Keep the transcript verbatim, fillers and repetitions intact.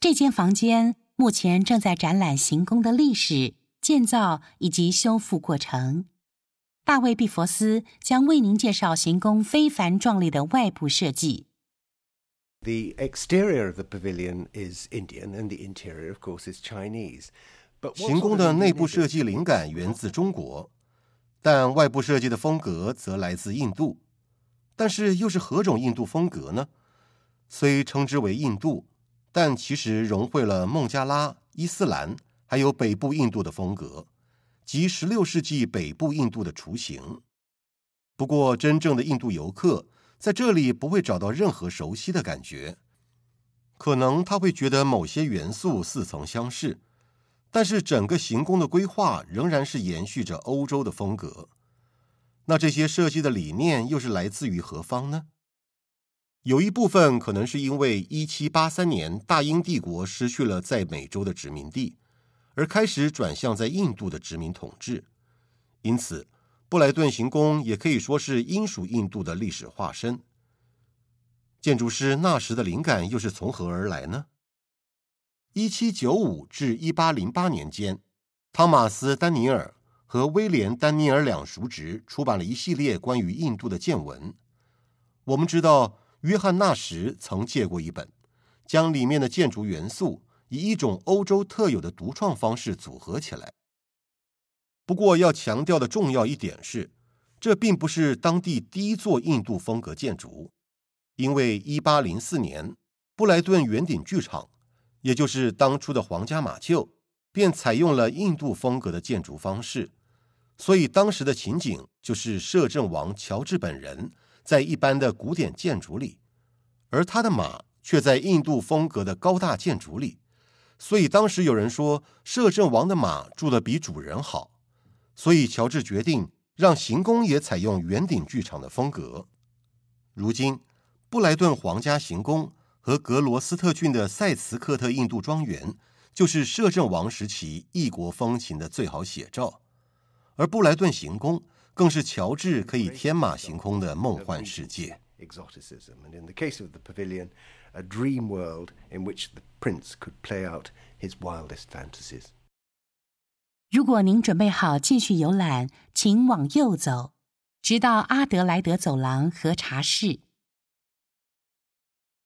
这间房间目前正在展览行宫的历史、建造以及修复过程。大卫·毕佛斯将为您介绍行宫非凡壮丽的外部设计。 The exterior of the pavilion is Indian, and the interior, of course, is Chinese. 行宫的内部设计灵感源自中国，但外部设计的风格则来自印度。但是又是何种印度风格呢？虽称之为印度，但其实融汇了孟加拉、伊斯兰还有北部印度的风格，即十六世纪北部印度的雏形。不过真正的印度游客在这里不会找到任何熟悉的感觉，可能他会觉得某些元素似曾相识，但是整个行宫的规划仍然是延续着欧洲的风格。那这些设计的理念又是来自于何方呢？有一部分可能是因为一七八三年大英帝国失去了在美洲的殖民地，而开始转向在印度的殖民统治，因此布莱顿行宫也可以说是英属印度的历史化身。建筑师那时的灵感又是从何而来呢？一七九五至一八零八年间，汤马斯·丹尼尔和威廉·丹尼尔两叔侄出版了一系列关于印度的见闻。我们知道约翰纳什曾借过一本，将里面的建筑元素以一种欧洲特有的独创方式组合起来。不过要强调的重要一点是，这并不是当地第一座印度风格建筑，因为一八零四年布莱顿圆顶剧场，也就是当初的皇家马厩，便采用了印度风格的建筑方式，所以当时的情景就是摄政王乔治本人在一般的古典建筑里，而他的马却在印度风格的高大建筑里，所以当时有人说摄政王的马住得比主人好，所以乔治决定让行宫也采用圆顶剧场的风格。如今布莱顿皇家行宫和格罗斯特郡的塞茨克特印度庄园就是摄政王时期异国风情的最好写照，而布莱顿行宫更是乔治可以天马行空的梦幻世界。 Exoticism, and in the case of the pavilion, a dream world in which the prince could play out his wildest fantasies. 如果您准备好继续游览，请往右走，直到阿德莱德走廊和茶室。